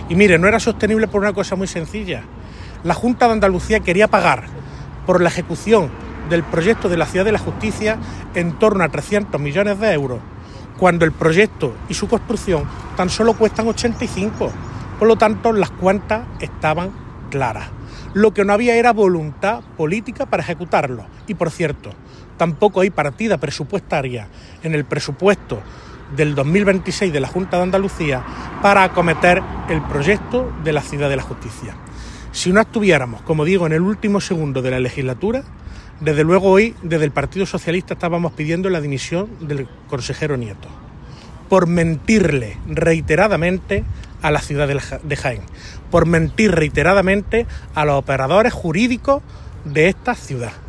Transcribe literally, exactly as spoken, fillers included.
Y mire, no era sostenible por una cosa muy sencilla. La Junta de Andalucía quería pagar por la ejecución del proyecto de la Ciudad de la Justicia en torno a trescientos millones de euros, cuando el proyecto y su construcción tan solo cuestan ochenta y cinco. Por lo tanto, las cuentas estaban claras. Lo que no había era voluntad política para ejecutarlo. Y por cierto, tampoco hay partida presupuestaria en el presupuesto del dos mil veintiséis de la Junta de Andalucía para acometer el proyecto de la Ciudad de la Justicia. Si no estuviéramos, como digo, en el último segundo de la legislatura, desde luego hoy, desde el Partido Socialista, estábamos pidiendo la dimisión del consejero Nieto, por mentirle reiteradamente a la ciudad de Jaén, por mentir reiteradamente a los operadores jurídicos de esta ciudad.